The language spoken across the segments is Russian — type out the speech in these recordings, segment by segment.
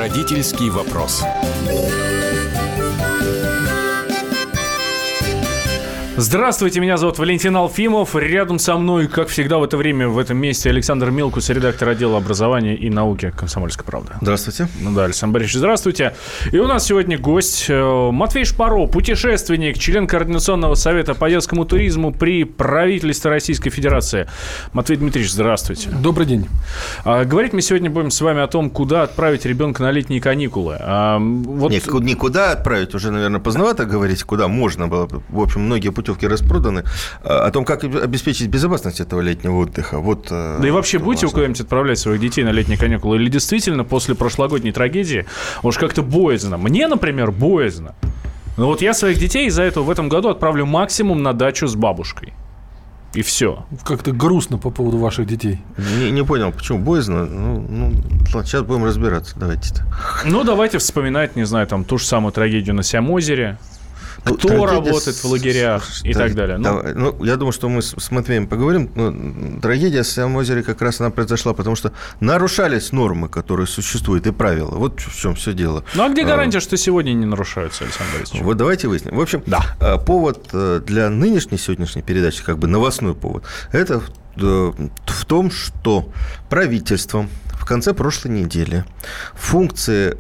Родительский вопрос. Здравствуйте, меня зовут Валентин Алфимов. Рядом со мной, как всегда в это время, в этом месте, Александр Милкус, редактор отдела образования и науки «Комсомольской правды». Здравствуйте. Да, Александр Борисович, здравствуйте. И у нас сегодня гость Матвей Шпаро, путешественник, член Координационного совета по детскому туризму при правительстве Российской Федерации. Матвей Дмитриевич, здравствуйте. Добрый день. Говорить мы сегодня будем с вами о том, куда отправить ребенка на летние каникулы. Никуда отправить уже, наверное, поздновато говорить, куда можно было. В общем, многие путевки распроданы. О том, как обеспечить безопасность этого летнего отдыха. Да и вообще будете вы куда-нибудь отправлять своих детей на летние каникулы? Или действительно после прошлогодней трагедии уж как-то боязно? Мне, например, боязно. Но вот я своих детей из-за этого в этом году отправлю максимум на дачу с бабушкой. И все. Как-то грустно по поводу ваших детей. Не понял, почему боязно. Сейчас будем разбираться. Давайте. Давайте вспоминать, не знаю, там ту же самую трагедию на Сиам-озере. Кто работает в лагерях и так далее. Я думаю, что мы с Матвеем поговорим. Трагедия в Сиам-озере как раз она произошла, потому что нарушались нормы, которые существуют, и правила. Вот в чем все дело. А где гарантия, что сегодня не нарушаются, Александр Борисович? Вот давайте выясним. В общем, повод для сегодняшней передачи, как бы новостной повод, это в том, что правительством в конце прошлой недели функции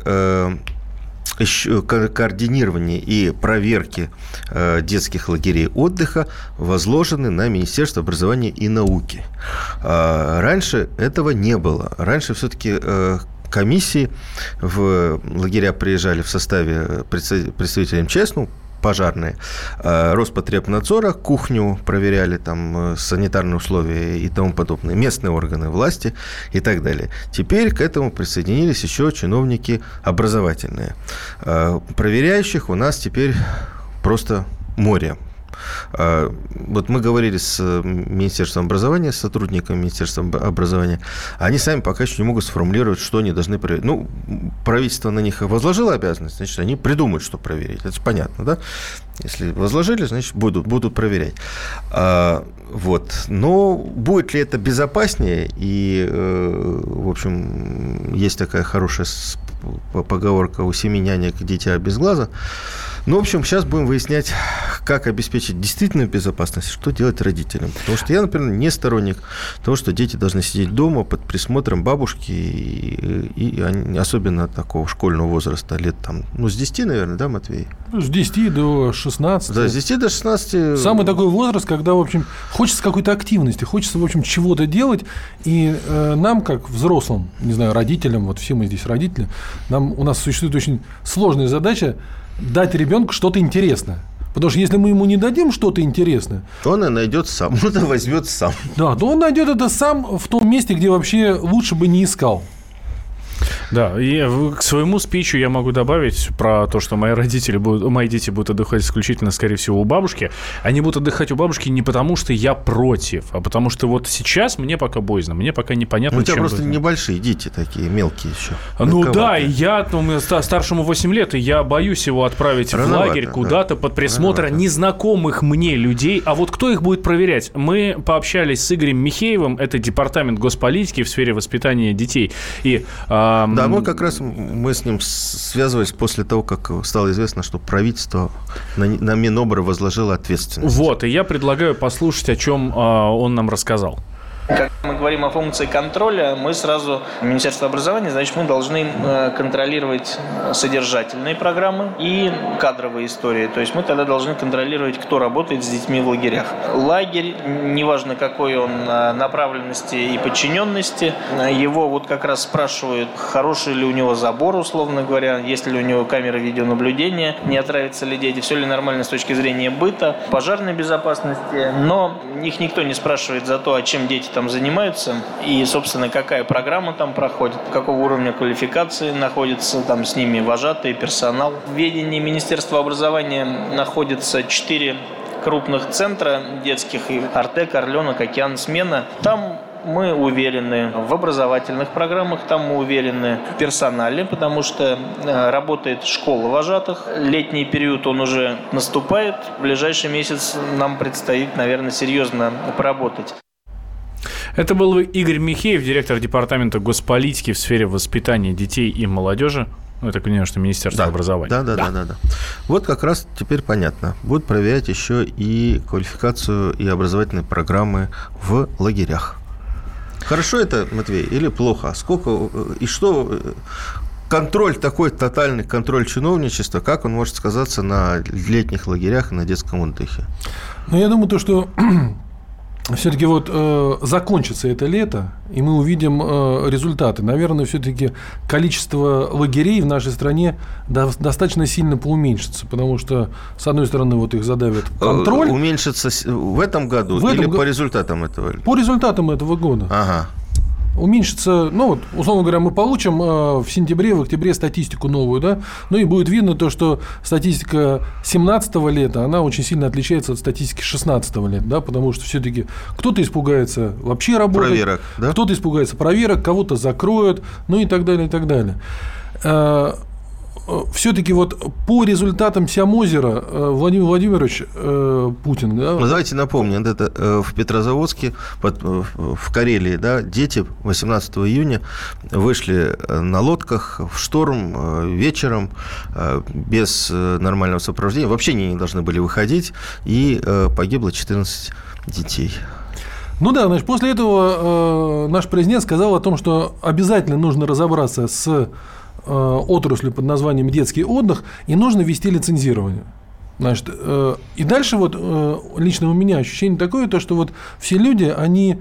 координирования и проверки детских лагерей отдыха возложены на Министерство образования и науки. Раньше этого не было. Раньше все-таки комиссии в лагеря приезжали в составе представителей МЧС, пожарные, Роспотребнадзора, кухню проверяли, там, санитарные условия и тому подобное, местные органы власти и так далее. Теперь к этому присоединились еще чиновники образовательные. Проверяющих у нас теперь просто море. Вот мы говорили с Министерством образования, с сотрудниками Министерства образования. Они сами пока еще не могут сформулировать, что они должны проверить. Правительство на них возложило обязанность, значит, они придумают, что проверить. Это же понятно, да? Если возложили, значит, будут проверять. Но будет ли это безопаснее? И, в общем, есть такая хорошая поговорка: у семи нянек дитя без глаза. В общем, сейчас будем выяснять, как обеспечить действительную безопасность, что делать родителям. Потому что я, например, не сторонник того, что дети должны сидеть дома под присмотром бабушки, и особенно такого школьного возраста, лет с 10, наверное, да, Матвей? С 10 до 16. Да, с 10 до 16. Самый такой возраст, когда, в общем, хочется какой-то активности, хочется, в общем, чего-то делать, и нам, как взрослым, не знаю, родителям, все мы здесь родители, у нас существует очень сложная задача дать ребенку что-то интересное. Потому что если мы ему не дадим что-то интересное, то он и найдет сам, возьмет сам. Да, то он найдет это сам в том месте, где вообще лучше бы не искал. Да, и к своему спичу я могу добавить про то, что мои дети будут отдыхать исключительно, скорее всего, у бабушки. Они будут отдыхать у бабушки не потому, что я против, а потому что вот сейчас мне пока боязно, мне пока непонятно, у тебя просто небольшие дети такие, мелкие еще. И мне старшему 8 лет, и я боюсь его отправить в лагерь куда-то под присмотр незнакомых мне людей. А вот кто их будет проверять? Мы пообщались с Игорем Михеевым, это департамент госполитики в сфере воспитания детей. И мы с ним связывались после того, как стало известно, что правительство на Минобр возложило ответственность. И я предлагаю послушать, о чем он нам рассказал. Когда мы говорим о функции контроля, мы сразу, Министерство образования, значит, мы должны контролировать содержательные программы и кадровые истории. То есть мы тогда должны контролировать, кто работает с детьми в лагерях. Лагерь, неважно какой он направленности и подчиненности, его как раз спрашивают, хороший ли у него забор, условно говоря, есть ли у него камера видеонаблюдения, не отравятся ли дети, все ли нормально с точки зрения быта, пожарной безопасности. Но их никто не спрашивает за то, чем дети там занимаются и, собственно, какая программа там проходит, какого уровня квалификации находится там с ними вожатые, персонал. В ведении Министерства образования находится 4 крупных центра детских: Артек, Орленок, Океан, Смена. Там мы уверены в образовательных программах, там мы уверены в персонале, потому что работает школа вожатых. Летний период, он уже наступает. В ближайший месяц нам предстоит, наверное, серьезно поработать. Это был Игорь Михеев, директор департамента госполитики в сфере воспитания детей и молодежи. Ну, это, конечно, Министерство образования. Да. Вот как раз теперь понятно. Будут проверять еще и квалификацию и образовательные программы в лагерях. Хорошо это, Матвей, или плохо? Сколько и что... Контроль, такой тотальный контроль чиновничества, как он может сказаться на летних лагерях и на детском отдыхе? Ну, я думаю, что все-таки вот закончится это лето, и мы увидим результаты. Наверное, все-таки количество лагерей в нашей стране достаточно сильно поуменьшится, потому что, с одной стороны, вот их задавят контроль. Уменьшится в этом году или по результатам этого? По результатам этого года. Ага. Уменьшится, ну, вот, условно говоря, мы получим в сентябре, в октябре статистику новую, да, ну, и будет видно то, что статистика 2017 лета, она очень сильно отличается от статистики 2016 лета, да, потому что все-таки кто-то испугается вообще работать, проверок, да? Кто-то испугается проверок, кого-то закроют, ну, и так далее, и так далее. Все-таки вот по результатам Сямозера Владимир Владимирович Путин... Да, давайте напомним, это в Петрозаводске, в Карелии, да, дети 18 июня вышли на лодках в шторм вечером без нормального сопровождения. Вообще они не должны были выходить, и погибло 14 детей. Ну да, значит, после этого наш президент сказал о том, что обязательно нужно разобраться с отраслью под названием детский отдых, и нужно ввести лицензирование. Значит, и дальше вот лично у меня ощущение такое, то, что вот все люди, они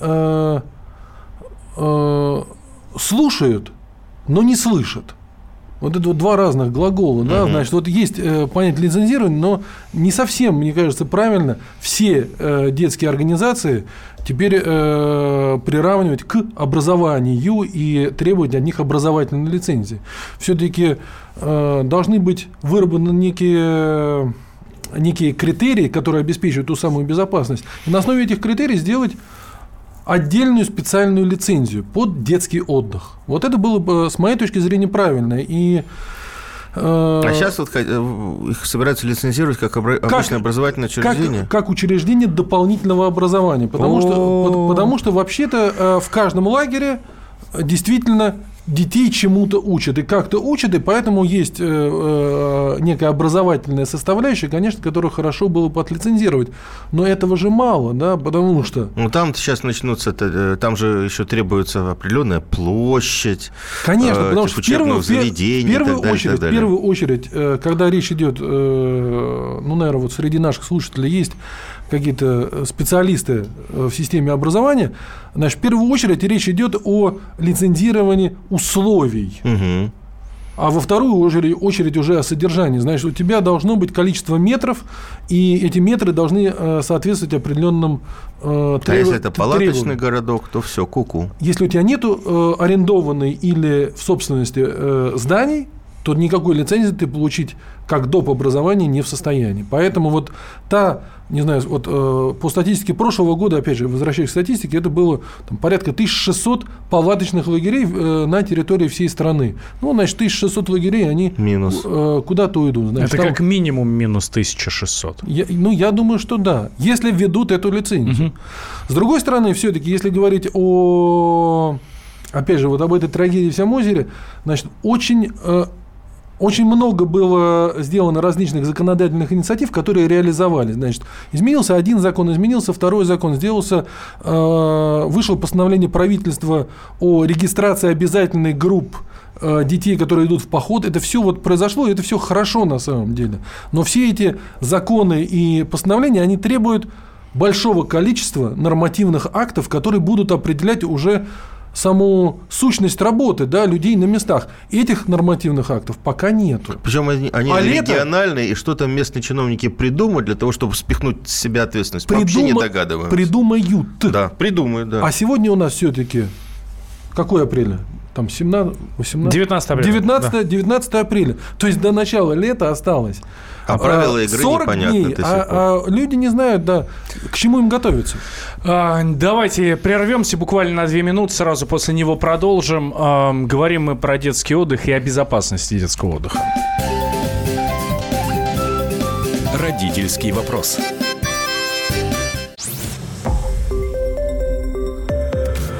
слушают, но не слышат. Вот это вот два разных глагола, да, значит, вот есть понятие лицензирования, но не совсем, мне кажется, правильно все детские организации теперь приравнивать к образованию и требовать от них образовательной лицензии. Все-таки должны быть выработаны некие критерии, которые обеспечивают ту самую безопасность, и на основе этих критериев сделать отдельную специальную лицензию под детский отдых. Вот это было бы, с моей точки зрения, правильно. И, а сейчас вот их собираются лицензировать как обычное образовательное учреждение? Как учреждение дополнительного образования. Потому что вообще-то в каждом лагере действительно детей чему-то учат и как-то учат, и поэтому есть некая образовательная составляющая, конечно, которую хорошо было бы отлицензировать. Но этого же мало, да, потому что... Ну, там сейчас начнутся, там же еще требуется определенная площадь, конечно, потому что учебных заведений и так далее. В первую очередь, когда речь идет, ну, наверное, вот среди наших слушателей есть какие-то специалисты в системе образования, значит, в первую очередь речь идет о лицензировании условий. Угу. А во вторую очередь уже о содержании. Значит, у тебя должно быть количество метров, и эти метры должны соответствовать определенным требованиям. А если это палаточный городок, то все, ку-ку. Если у тебя нету арендованной или в собственности зданий, то никакой лицензии ты получить как доп. Образование не в состоянии. Поэтому вот не знаю, вот по статистике прошлого года, опять же, возвращаясь к статистике, это было там, порядка 1600 палаточных лагерей на территории всей страны. Ну, значит, 1600 лагерей, они куда-то уйдут. Значит, это как минимум минус 1600. Я думаю, что да, если введут эту лицензию. Угу. С другой стороны, все-таки, если говорить опять же, вот об этой трагедии в Сямозере, значит, очень много было сделано различных законодательных инициатив, которые реализовались. Значит, изменился один закон, изменился второй закон, вышло постановление правительства о регистрации обязательных групп детей, которые идут в поход. Это все вот произошло, и это все хорошо на самом деле. Но все эти законы и постановления, они требуют большого количества нормативных актов, которые будут определять уже саму сущность работы, да, людей на местах. Этих нормативных актов пока нету. Причем они региональные, и что-то местные чиновники придумают для того, чтобы спихнуть с себя ответственность. Вообще не догадываются. Придумают. Да, придумают, да. А сегодня у нас все-таки какой апреля? Там 17, 18? 19 апреля. 19 апреля. То есть до начала лета осталось. А правила игры 40 непонятны. Дней, люди не знают, да, к чему им готовиться. Давайте прервемся буквально на 2 минуты, сразу после него продолжим. Говорим мы про детский отдых и о безопасности детского отдыха. Родительский вопрос.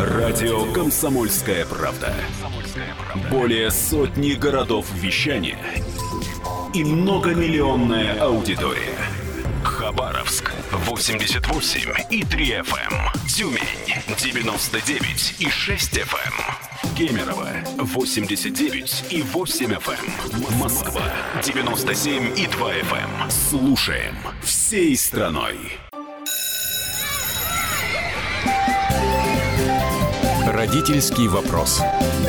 Радио «Комсомольская правда». Более сотни городов вещания и многомиллионная аудитория. Хабаровск 88,3 FM. Тюмень 99,6 FM. Кемерово 89,8 FM. Москва 97,2 FM. Слушаем всей страной. Родительский вопрос.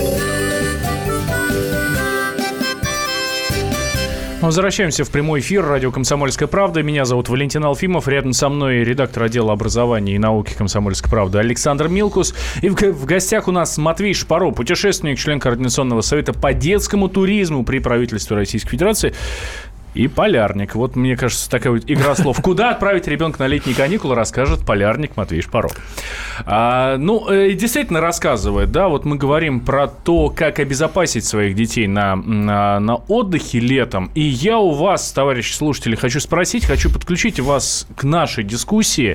Возвращаемся в прямой эфир. Радио «Комсомольская правда». Меня зовут Валентин Алфимов. Рядом со мной редактор отдела образования и науки «Комсомольской правды» Александр Милкус. И в гостях у нас Матвей Шпаро, путешественник, член Координационного совета по детскому туризму при правительстве Российской Федерации. И полярник. Вот, мне кажется, такая вот игра слов. Куда отправить ребенка на летние каникулы, расскажет полярник Матвей Шпаро. Действительно рассказывает, да, вот мы говорим про то, как обезопасить своих детей на отдыхе летом. И я у вас, товарищи слушатели, хочу спросить, хочу подключить вас к нашей дискуссии.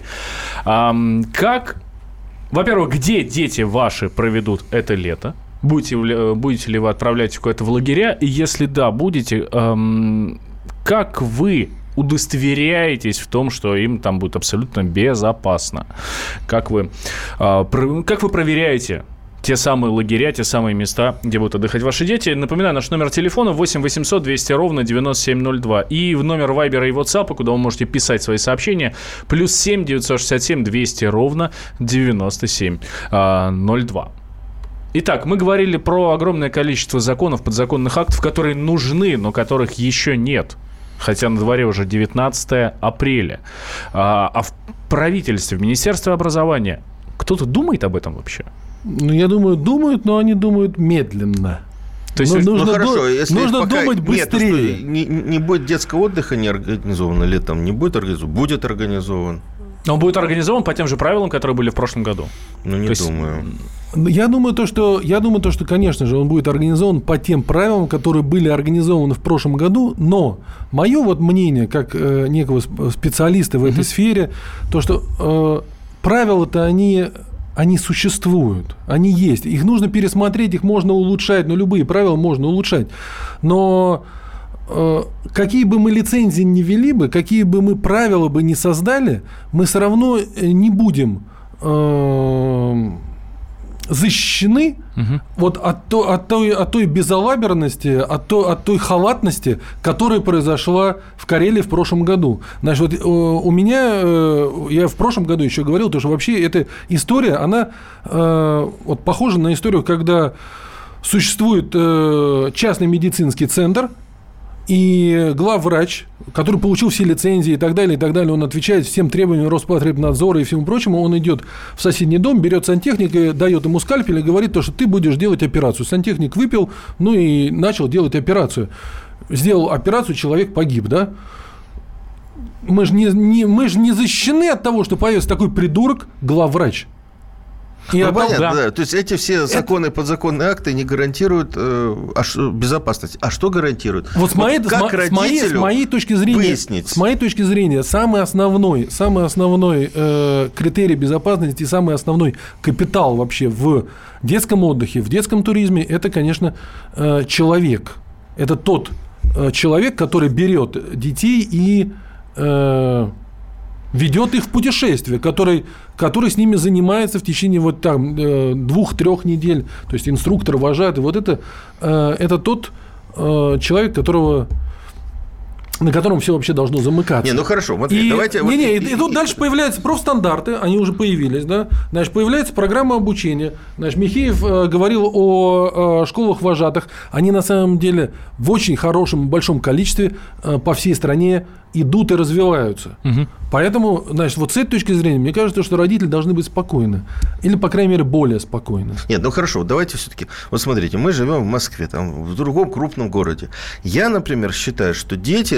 Во-первых, где дети ваши проведут это лето? Будете ли вы отправлять куда-то в лагеря? И если да, будете... Как вы удостоверяетесь в том, что им там будет абсолютно безопасно? Как вы проверяете те самые лагеря, те самые места, где будут отдыхать ваши дети? Напоминаю, наш номер телефона 8 800 200 ровно 9702. И в номер Вайбера и WhatsApp, куда вы можете писать свои сообщения, +7 967 200 ровно 9702. Итак, мы говорили про огромное количество законов, подзаконных актов, которые нужны, но которых еще нет. Хотя на дворе уже 19 апреля. А в правительстве, в Министерстве образования кто-то думает об этом вообще? Я думаю, думают, но они думают медленно. То есть, нужно думать быстрее. Не будет детского отдыха не организовано летом, не будет организован, будет организован. Он будет организован по тем же правилам, которые были в прошлом году. Не думаю. Я думаю, что, конечно же, он будет организован по тем правилам, которые были организованы в прошлом году, но мое вот мнение, как некого специалиста в этой сфере, то, что правила-то они существуют, они есть. Их нужно пересмотреть, их можно улучшать, любые правила можно улучшать. Но какие бы мы лицензии ни ввели бы, какие бы мы правила бы ни создали, мы все равно не будем защищены вот от той безалаберности, от той халатности, которая произошла в Карелии в прошлом году. Значит, вот у меня, я в прошлом году еще говорил, что вообще эта история, она вот похожа на историю, когда существует частный медицинский центр, и главврач, который получил все лицензии и так далее, он отвечает всем требованиям Роспотребнадзора и всему прочему, он идет в соседний дом, берет сантехника, дает ему скальпель и говорит, что ты будешь делать операцию. Сантехник выпил, и начал делать операцию. Сделал операцию, человек погиб, да? Мы же не защищены от того, что появится такой придурок, главврач. Понятно, да. То есть эти все законы, подзаконные акты не гарантируют безопасность. А что гарантирует? Вот с моей точки зрения, самый основной критерий безопасности, самый основной капитал вообще в детском отдыхе, в детском туризме, это, конечно, человек. Это тот человек, который берет детей и ведет их в путешествие, который с ними занимается в течение 2-3 недель. То есть инструктор, вожатый. Вот это тот человек, на котором все вообще должно замыкаться. Хорошо. Давайте. И тут дальше появляются профстандарты, они уже появились, да. Значит, появляется программа обучения. Значит, Михеев говорил о школах вожатых. Они на самом деле в очень хорошем, большом количестве по всей стране идут и развиваются. Поэтому, значит, вот с этой точки зрения, мне кажется, что родители должны быть спокойны. Или, по крайней мере, более спокойны. Хорошо, давайте все-таки. Вот смотрите, мы живем в Москве, в другом крупном городе. Я, например, считаю, что дети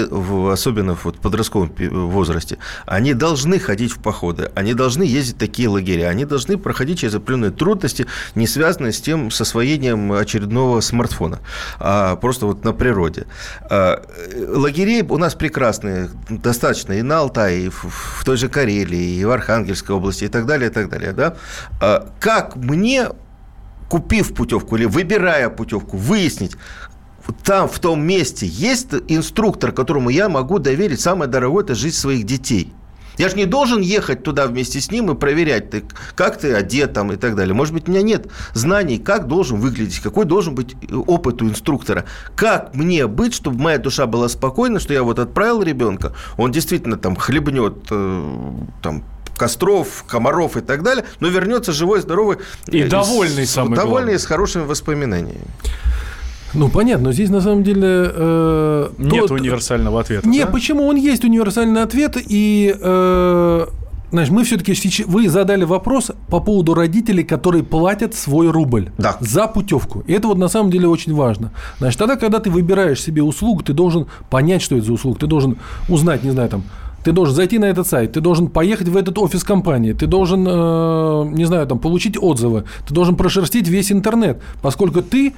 особенно в подростковом возрасте, они должны ходить в походы, они должны ездить в такие лагеря, они должны проходить через определенные трудности, не связанные с тем, с освоением очередного смартфона, а просто вот на природе. Лагерей у нас прекрасные, достаточно и на Алтае, и в той же Карелии, и в Архангельской области, и так далее, и так далее. Да? Как мне, купив путевку или выбирая путевку, выяснить, там, в том месте, есть инструктор, которому я могу доверить самое дорогое – это жизнь своих детей. Я же не должен ехать туда вместе с ним и проверять, как ты одет там и так далее. Может быть, у меня нет знаний, как должен выглядеть, какой должен быть опыт у инструктора. Как мне быть, чтобы моя душа была спокойна, что я вот отправил ребенка, он действительно там хлебнет там костров, комаров и так далее, но вернется живой, здоровый. И довольный, самый главный. Довольный и с хорошими воспоминаниями. Ну, понятно, но здесь на самом деле... Нет универсального ответа. Нет, да? Почему? Он есть универсальный ответ, и... Значит, мы все-таки... Вы задали вопрос по поводу родителей, которые платят свой рубль за путевку. И это вот на самом деле очень важно. Значит, тогда, когда ты выбираешь себе услугу, ты должен понять, что это за услуга. Ты должен узнать, не знаю, там... Ты должен зайти на этот сайт, ты должен поехать в этот офис компании, ты должен, не знаю, там, получить отзывы, ты должен прошерстить весь интернет, поскольку ты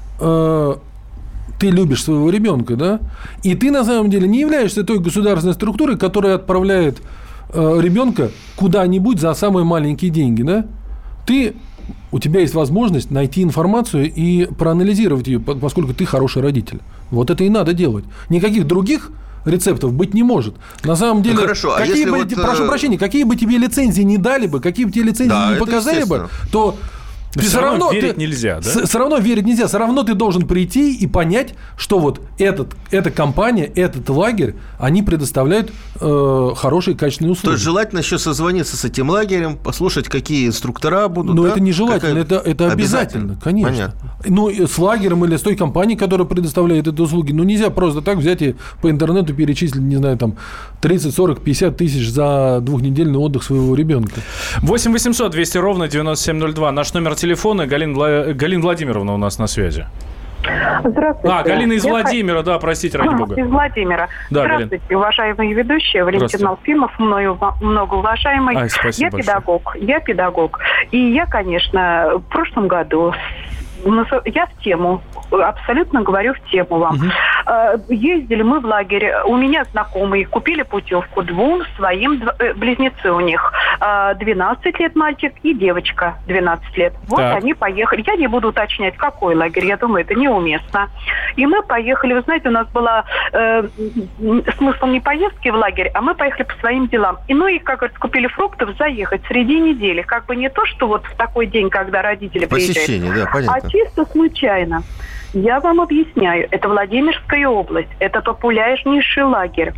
любишь своего ребенка, да, и ты на самом деле не являешься той государственной структурой, которая отправляет ребенка куда-нибудь за самые маленькие деньги, да. У тебя есть возможность найти информацию и проанализировать ее, поскольку ты хороший родитель. Вот это и надо делать. Никаких других рецептов быть не может. На самом деле, хорошо, прошу прощения, какие бы тебе лицензии не дали бы, какие бы тебе лицензии не показали бы, то... Все равно верить нельзя, да? Все равно верить нельзя. Все равно ты должен прийти и понять, что вот эта компания, этот лагерь, они предоставляют хорошие, качественные услуги. То есть желательно еще созвониться с этим лагерем, послушать, какие инструктора будут. Но это не желательно, это обязательно, конечно. Понятно. Ну, с лагерем или с той компанией, которая предоставляет эти услуги, нельзя просто так взять и по интернету перечислить, не знаю, там 30, 40, 50 тысяч за двухнедельный отдых своего ребенка. 8 800 200 ровно 9702. Наш номер телефона. Галина Владимировна у нас на связи. Здравствуйте. Галина из Владимира, да, простите, ради бога. Из Владимира. Да, здравствуйте, Галина. Уважаемые ведущие, Валентин Алфимов, мною многоуважаемый. Спасибо большое. Я педагог. И я, конечно, в прошлом году... Я в тему, абсолютно говорю в тему вам. Ездили мы в лагерь, у меня знакомые купили путевку двум своим, близнецы у них, 12 лет мальчик и девочка 12 лет. Вот так. Они поехали, я не буду уточнять, какой лагерь, я думаю, это неуместно. И мы поехали, вы знаете, у нас была смысл не поездки в лагерь, а мы поехали по своим делам. И, как говорится, купили фруктов заехать среди недели, как бы не то, что вот в такой день, когда родители посещение, приезжают, да, понятно. чисто случайно. Я вам объясняю. Это Владимирская область. Это популярнейший лагерь.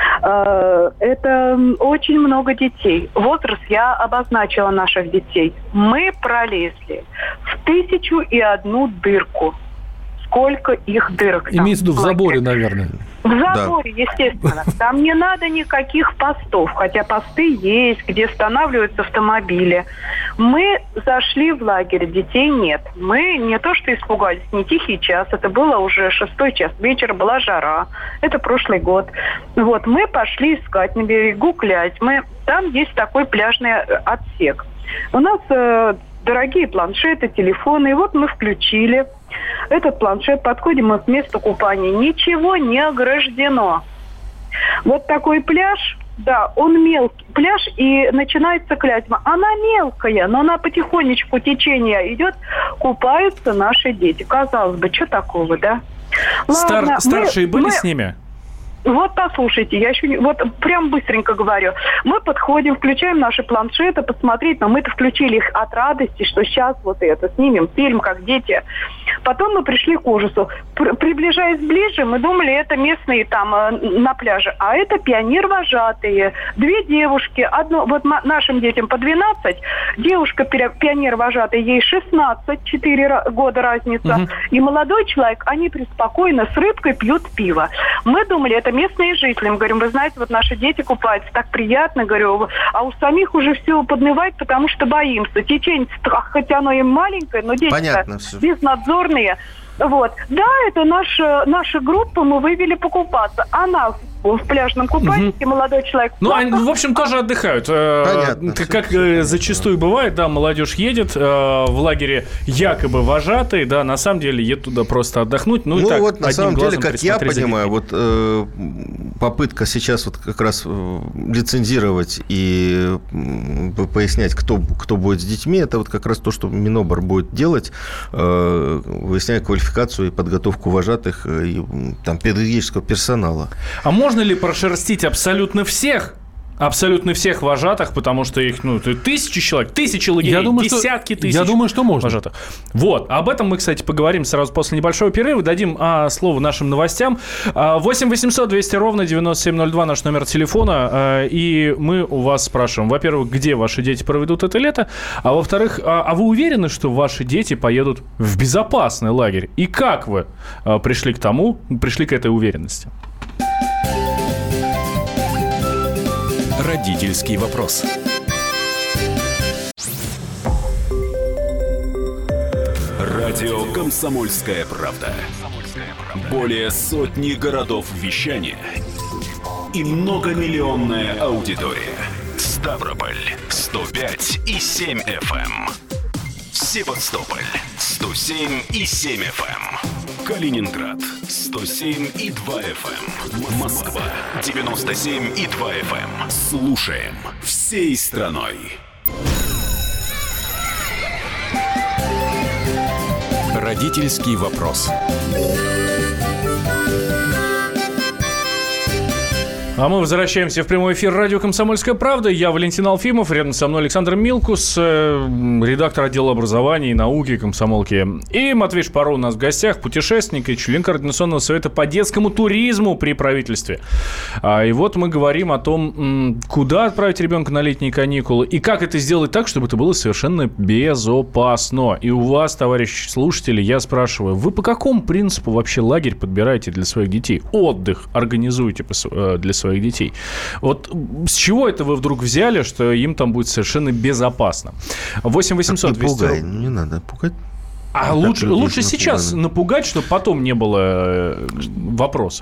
Это очень много детей. Возраст я обозначила наших детей. Мы пролезли в 1001 дырку. Сколько их дырок там. Имеется в виду в заборе, наверное. В заборе, естественно. Там не надо никаких постов, хотя посты есть, где останавливаются автомобили. Мы зашли в лагерь, детей нет. Мы не то что испугались, не тихий час, это было уже 6 час вечера, была жара. Это прошлый год. Вот, мы пошли искать на берегу Клязьмы. Там есть такой пляжный отсек. У нас дорогие планшеты, телефоны. И вот мы включили этот планшет, подходим мы к месту купания. Ничего не ограждено. Вот такой пляж, да, он мелкий. Пляж, и начинается Клязьма. Она мелкая, но она потихонечку, течение идет, купаются наши дети. Казалось бы, что такого, да? Ладно, старшие были с ними? Вот послушайте, я еще не... Вот прям быстренько говорю. Мы подходим, включаем наши планшеты, посмотреть, но мы-то включили их от радости, что сейчас вот это, снимем фильм, как дети. Потом мы пришли к ужасу. Приближаясь ближе, мы думали, это местные там на пляже. А это пионер-вожатые. 2 девушки. Вот нашим детям по 12. Девушка пионер-вожатая, ей 16, 4 года разница. Угу. И молодой человек, они преспокойно с рыбкой пьют пиво. Мы думали, это местные жители. Мы говорим, вы знаете, вот наши дети купаются, так приятно, говорю, а у самих уже все подмывает, потому что боимся. Течение, хоть оно и маленькое, но дети безнадзорные. Вот. Да, это наша группа, мы вывели покупаться. Она в пляжном купальнике, молодой человек. Ну, они, в общем, тоже отдыхают. Понятно. Как зачастую бывает, да, молодежь едет в лагере якобы вожатые, да, на самом деле едет туда просто отдохнуть. Ну, и так, вот на самом деле, как я понимаю, вот попытка сейчас вот как раз лицензировать и пояснять, кто будет с детьми, это вот как раз то, что Минобр будет делать, выясняя квалификацию и подготовку вожатых и там, педагогического персонала. А можно ли прошерстить абсолютно всех вожатых, потому что их, тысячи человек, тысячи лагерей, десятки тысяч. Я думаю, что можно. Вожатых. Вот. Об этом мы, кстати, поговорим сразу после небольшого перерыва. Дадим слово нашим новостям. 8 800 200 ровно 9702 наш номер телефона. И мы у вас спрашиваем, во-первых, где ваши дети проведут это лето, а во-вторых, а вы уверены, что ваши дети поедут в безопасный лагерь? И как вы пришли к этой уверенности? Родительский вопрос. Радио «Комсомольская правда». Более сотни городов вещания и многомиллионная аудитория. Ставрополь 105 и 7 FM. Севастополь 107 и 7 FM. Калининград 107 и 2 FM. Москва 97 и 2 FM. Слушаем всей страной. Родительский вопрос. А мы возвращаемся в прямой эфир радио «Комсомольская правда». Я Валентин Алфимов, рядом со мной Александр Милкус, редактор отдела образования и науки комсомолки. И Матвей Шпаров у нас в гостях, путешественник и член Координационного совета по детскому туризму при правительстве. И вот мы говорим о том, куда отправить ребенка на летние каникулы и как это сделать так, чтобы это было совершенно безопасно. И у вас, товарищи слушатели, я спрашиваю, вы по какому принципу вообще лагерь подбираете для своих детей? Отдых организуете для своих детей. Вот с чего это вы вдруг взяли, что им там будет совершенно безопасно? 8 800 200... Пугай, не надо пугать. А лучше сейчас напугать, чтобы потом не было вопросов.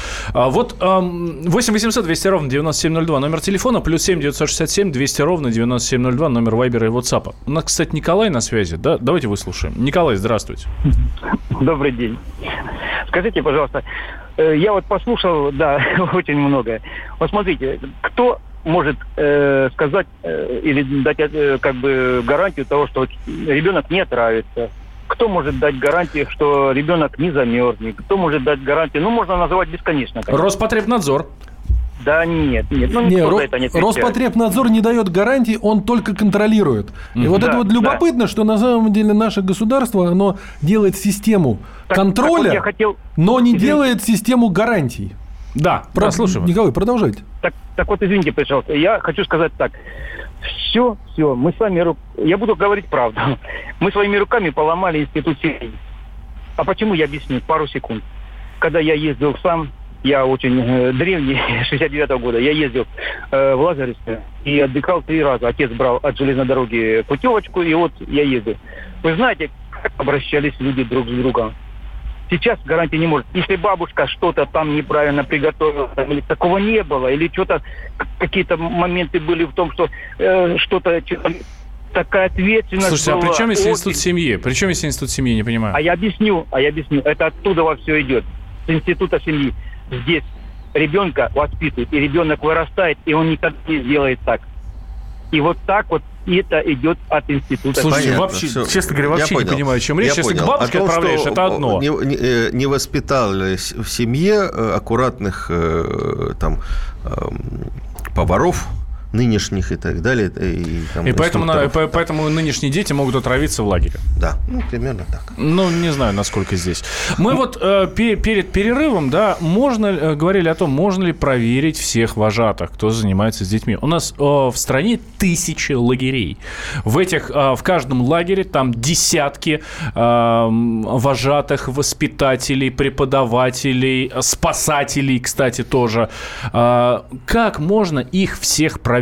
Вот 8 800 200 ровно 9702 номер телефона, плюс 7 967 200 ровно 9702 номер Вайбера и WhatsApp. У нас, кстати, Николай на связи, да? Давайте выслушаем. Николай, здравствуйте. Добрый день. Скажите, пожалуйста, я вот послушал, да, очень многое. Вот смотрите, кто может сказать или дать гарантию того, что ребенок не отравится? Кто может дать гарантию, что ребенок не замерзнет? Кто может дать гарантию? Можно называть бесконечно. Конечно. Роспотребнадзор. Да нет. Роспотребнадзор не дает гарантий, он только контролирует. И вот это вот любопытно, что на самом деле наше государство, оно делает систему контроля, но не делает систему гарантий. Да, прослушиваем. Николай, продолжайте. Так вот, извините, пожалуйста, я хочу сказать так. Все, мы с вами... Я буду говорить правду. Мы своими руками поломали институт семьи. А почему, я объясню, пару секунд. Когда я ездил сам, я очень древний, 69-го года, я ездил в Лазаревское и отдыхал 3 раза. Отец брал от железной дороги путевочку, и вот я ездил. Вы знаете, как обращались люди друг с другом? Сейчас гарантии не может. Если бабушка что-то там неправильно приготовила, или такого не было, или что-то, какие-то моменты были в том, что что-то... Такая ответственность. Слушайте, была. А при чем есть институт семьи? При чем есть институт семьи, не понимаю. А я объясню. Это оттуда во все идет. С института семьи. Здесь ребенка воспитывают, и ребенок вырастает, и он никогда не сделает так. И вот так вот это идет от института. Слушайте, Понятно, вообще, все. честно говоря, вообще не понимаю, о чем речь. Если к бабушке отправляешь, это одно. Не воспитали в семье аккуратных поваров, нынешних и так далее. И поэтому нынешние дети могут отравиться в лагере. Да, примерно так. Не знаю, насколько здесь. Мы вот перед перерывом, да, говорили о том, можно ли проверить всех вожатых, кто занимается с детьми. У нас в стране 1000 лагерей. В каждом лагере там десятки вожатых, воспитателей, преподавателей, спасателей, кстати, тоже. Как можно их всех проверить?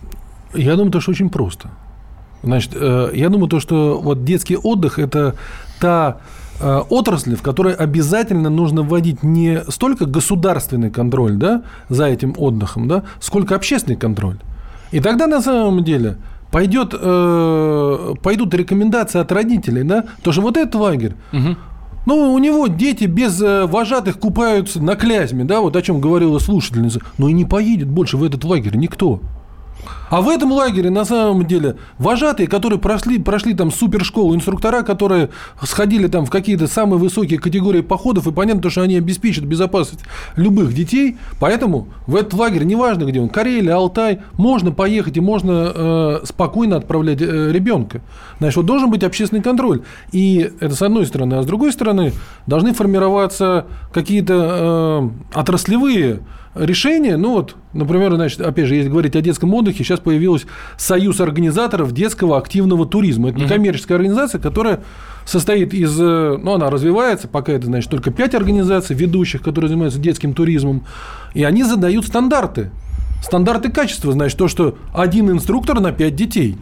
Я думаю, что очень просто. Значит, я думаю, что вот детский отдых – это та отрасль, в которой обязательно нужно вводить не столько государственный контроль, да, за этим отдыхом, да, сколько общественный контроль. И тогда на самом деле пойдут рекомендации от родителей, да, то, что вот этот лагерь, ну, у него дети без вожатых купаются на Клязьме, да, вот о чем говорила слушательница, но и не поедет больше в этот лагерь никто. А в этом лагере, на самом деле, вожатые, которые прошли там супершколу, инструктора, которые сходили там в какие-то самые высокие категории походов, и понятно, что они обеспечат безопасность любых детей, поэтому в этот лагерь, неважно где он, Карелия, Алтай, можно поехать и можно спокойно отправлять ребенка. Значит, вот должен быть общественный контроль. И это с одной стороны. А с другой стороны, должны формироваться какие-то отраслевые решения. Ну вот, например, значит, опять же, если говорить о детском отдыхе, сейчас появился Союз организаторов детского активного туризма. Это некоммерческая организация, которая состоит из, ну, она развивается, пока это, значит, только 5 организаций ведущих, которые занимаются детским туризмом, и они задают стандарты качества, значит, то, что один инструктор на 5 детей.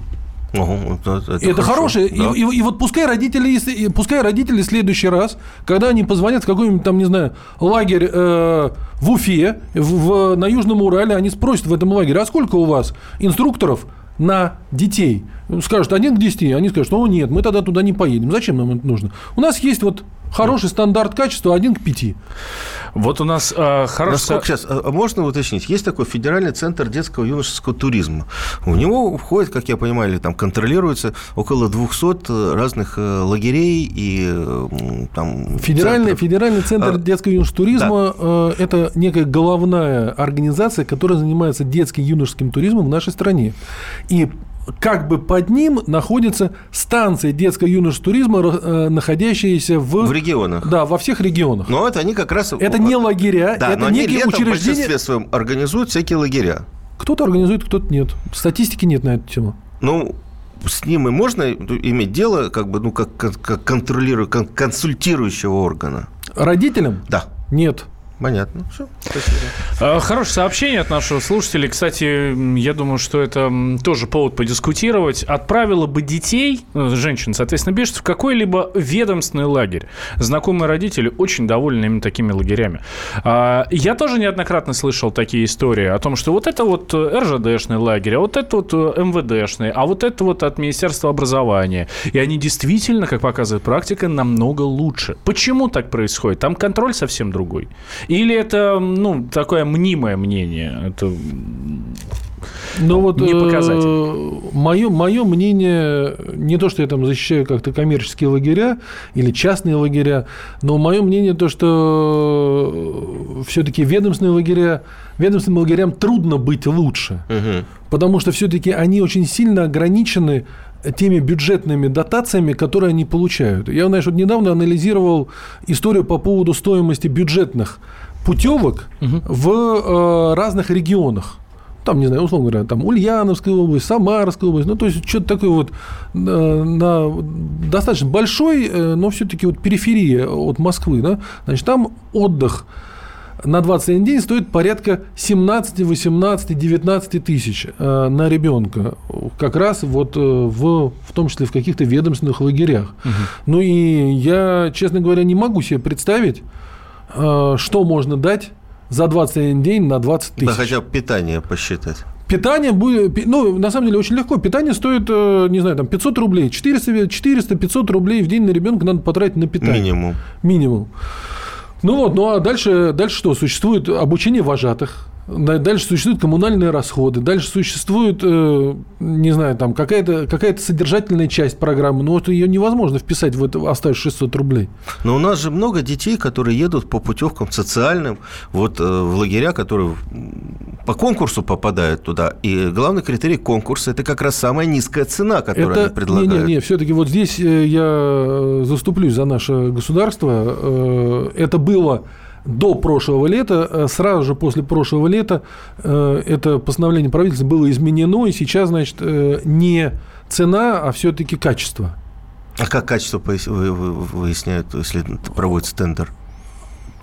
Это хорошее. Да. И вот пускай родители в следующий раз, когда они позвонят в какой-нибудь там, не знаю, лагерь в Уфе, на Южном Урале, они спросят в этом лагере, а сколько у вас инструкторов на детей? Скажут 1 к 10, они скажут, что нет, мы тогда туда не поедем. Зачем нам это нужно? У нас есть вот хороший стандарт качества 1 к 5. Вот у нас хороший... Насколько сейчас, можно уточнить, есть такой Федеральный центр детского и юношеского туризма. У него входит, как я понимаю, или там контролируется около 200 разных лагерей и там... Федеральный центр детского и юношеского туризма, да. Это некая головная организация, которая занимается детским и юношеским туризмом в нашей стране. И как бы под ним находятся станции детско-юношеского туризма, находящиеся в регионах. Да, во всех регионах. Но это они как раз... Это не лагеря, да, это некие учреждения... в большинстве своем организуют всякие лагеря. Кто-то организует, кто-то нет. Статистики нет на эту тему. Ну, с ним и можно иметь дело, как бы, ну, как консультирующего органа. Родителям? Да. Нет. Понятно. Все. Спасибо. Хорошее сообщение от нашего слушателя. Кстати, я думаю, что это тоже повод подискутировать. Отправила бы детей, женщин, соответственно, беженцев, в какой-либо ведомственный лагерь. Знакомые родители очень довольны именно такими лагерями. Я тоже неоднократно слышал такие истории о том, что вот это вот РЖДшный лагерь, а вот это вот МВДшный, а вот это вот от Министерства образования. И они действительно, как показывает практика, намного лучше. Почему так происходит? Там контроль совсем другой. Или это, ну, такое мнимое мнение? Это вот, не показатель. Мое мнение, не то, что я там защищаю как-то коммерческие лагеря или частные лагеря, но мое мнение то, что все-таки ведомственным лагерям трудно быть лучше. Потому что все-таки они очень сильно ограничены теми бюджетными дотациями, которые они получают. Я, знаешь, вот недавно анализировал историю по поводу стоимости бюджетных путевок в разных регионах. Там, не знаю, условно говоря, там Ульяновская область, Самарская область, ну, то есть, что-то такое вот на достаточно большой, но все-таки вот периферия от Москвы, да, значит, там отдых на 21 день стоит порядка 17, 18, 19 тысяч на ребенка. Как раз вот в том числе в каких-то ведомственных лагерях. Ну и я, честно говоря, не могу себе представить, что можно дать за 21 день на 20 тысяч. Да, хотя бы питание посчитать. Питание будет, ну, на самом деле, очень легко. Питание стоит, не знаю, там 500 рублей. 400-500 рублей в день на ребенка надо потратить на питание. Минимум. Ну вот, ну а дальше что? Существует обучение вожатых, дальше существуют коммунальные расходы, дальше существует, не знаю, там какая-то содержательная часть программы, но вот ее невозможно вписать в это, оставив 600 рублей. Но у нас же много детей, которые едут по путевкам социальным, вот в лагеря, которые по конкурсу попадают туда, и главный критерий конкурса – это как раз самая низкая цена, которую они предлагают. Не, все-таки вот здесь я заступлюсь за наше государство. Это было до прошлого лета, сразу же после прошлого лета это постановление правительства было изменено, и сейчас, значит, не цена, а все-таки качество. А как качество выясняют, если проводится тендер?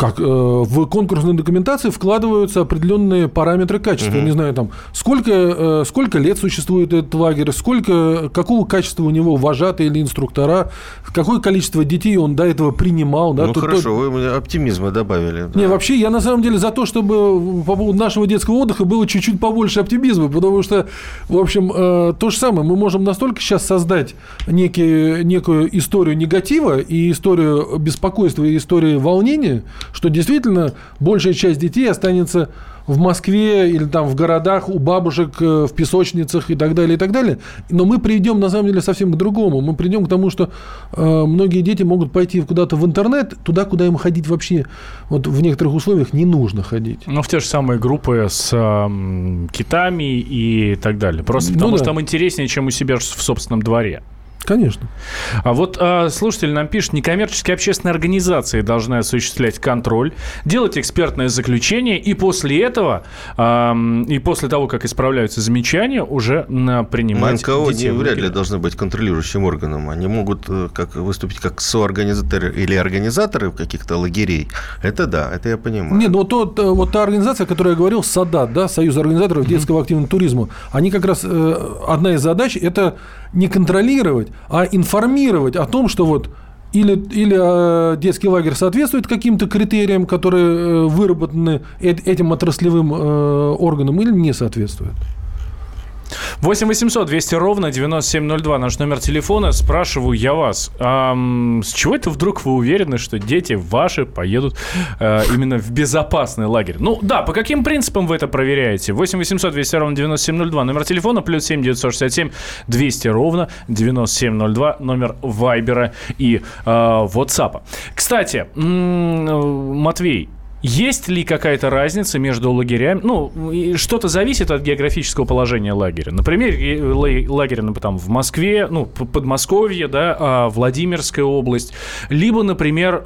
в конкурсной документации вкладываются определенные параметры качества. Не знаю, там, сколько лет существует этот лагерь, какого качества у него вожатые или инструктора, какое количество детей он до этого принимал. Да, хорошо, вы мне оптимизма добавили. Да. Не, вообще, я на самом деле за то, чтобы по поводу нашего детского отдыха было чуть-чуть побольше оптимизма, потому что, в общем, то же самое, мы можем настолько сейчас создать некую историю негатива и историю беспокойства, и историю волнения, что действительно большая часть детей останется в Москве или там в городах у бабушек, в песочницах и так далее, и так далее. Но мы придем, на самом деле, совсем к другому. Мы придем к тому, что многие дети могут пойти куда-то в интернет, туда, куда им ходить вообще вот в некоторых условиях не нужно ходить. Ну, в те же самые группы с китами и так далее. Просто потому что там интереснее, чем у себя в собственном дворе. Конечно. А вот слушатель нам пишет, некоммерческие общественные организации должны осуществлять контроль, делать экспертное заключение, и после этого, и после того, как исправляются замечания, уже принимать НКО детей. вряд ли должны быть контролирующим органом. Они могут выступить как соорганизаторы или организаторы каких-то лагерей. Это да, это я понимаю. Нет, но вот та организация, о которой я говорил, САДАТ, да, Союз организаторов детского активного туризма, они как раз, одна из задач – это не контролировать, а информировать о том, что вот или детский лагерь соответствует каким-то критериям, которые выработаны этим отраслевым органом, или не соответствует. 8 800 200 ровно 9702 наш номер телефона. Спрашиваю я вас, с чего это вдруг вы уверены, что дети ваши поедут именно в безопасный лагерь? Ну да, по каким принципам вы это проверяете? 8 800 200 ровно 9702 номер телефона, плюс 7 967 200 ровно 9702 номер Вайбера и WhatsApp. Кстати, Матвей, есть ли какая-то разница между лагерями? Ну, что-то зависит от географического положения лагеря. Например, лагерь там, в Москве, ну, Подмосковье, да, Владимирская область, либо, например,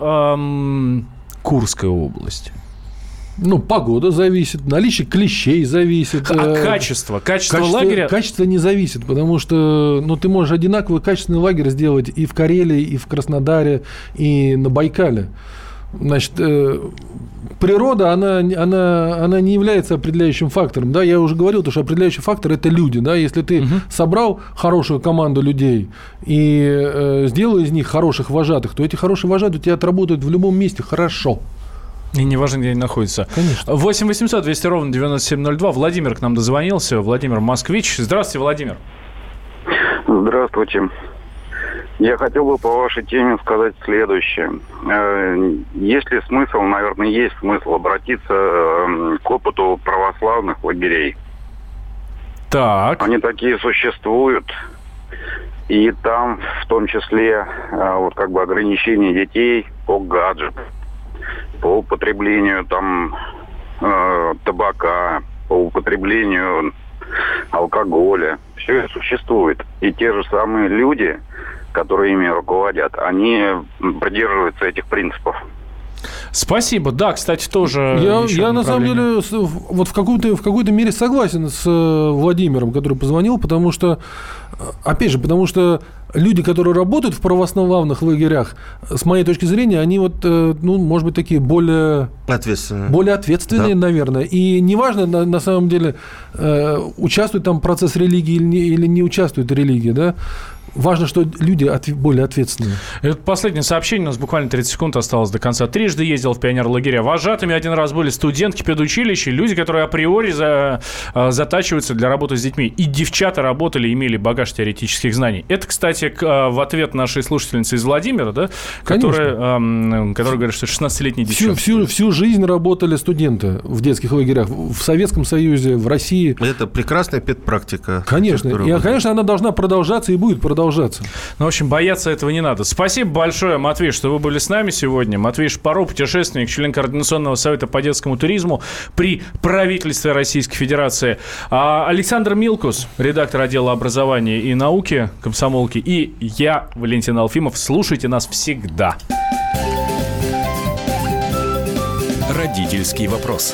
Курская область. Ну, погода зависит, наличие клещей зависит. А качество лагеря? Качество не зависит, потому что ты можешь одинаковый качественный лагерь сделать и в Карелии, и в Краснодаре, и на Байкале. Значит, природа, она не является определяющим фактором. Да? Я уже говорил, что определяющий фактор – это люди. Да? Если ты собрал хорошую команду людей и сделал из них хороших вожатых, то эти хорошие вожатые у тебя отработают в любом месте хорошо. И не важно, где они находятся. Конечно. 8 800 200 ровно 9702. Владимир к нам дозвонился. Владимир Москвич. Здравствуйте, Владимир. Здравствуйте. Я хотел бы по вашей теме сказать следующее. Есть ли смысл, наверное, есть смысл обратиться к опыту православных лагерей. Так. Они такие существуют. И там в том числе ограничение детей по гаджетам, по употреблению табака, по употреблению алкоголя. Все это существует. И те же самые люди, которые ими руководят, они придерживаются этих принципов. Спасибо. Да, кстати, тоже... Я на самом деле вот в какой-то мере согласен с Владимиром, который позвонил, потому что люди, которые работают в православных лагерях, с моей точки зрения, они может быть, такие более ответственные, да, наверное. И неважно, на самом деле, участвует там процесс религии или не участвует религия, да. Важно, что люди более ответственные. Это последнее сообщение. У нас буквально 30 секунд осталось до конца. Трижды ездил в пионер-лагеря. Вожатыми один раз были студентки педучилища, люди, которые априори затачиваются для работы с детьми. И девчата работали, имели багаж теоретических знаний. Это, кстати, в ответ нашей слушательницы из Владимира, да, которая говорит, что 16-летние девчонки. Всю жизнь работали студенты в детских лагерях. В Советском Союзе, в России. Это прекрасная педпрактика. Конечно. И, конечно, она должна продолжаться и будет продолжаться. Ну, в общем, бояться этого не надо. Спасибо большое, Матвей, что вы были с нами сегодня. Матвей Шпаров, путешественник, член Координационного совета по детскому туризму при правительстве Российской Федерации. Александр Милкус, редактор отдела образования и науки комсомолки. И я, Валентин Алфимов. Слушайте нас всегда. Родительский вопрос.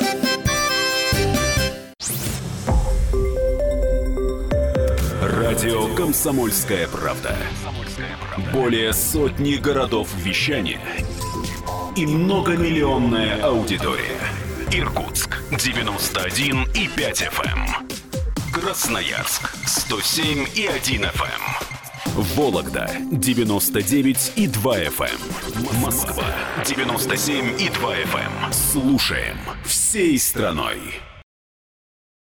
Радио «Комсомольская правда». Более сотни городов вещания и многомиллионная аудитория. Иркутск 91,5 FM. Красноярск 107,1 FM. Вологда 99,2 FM. Москва 97,2 FM. Слушаем всей страной.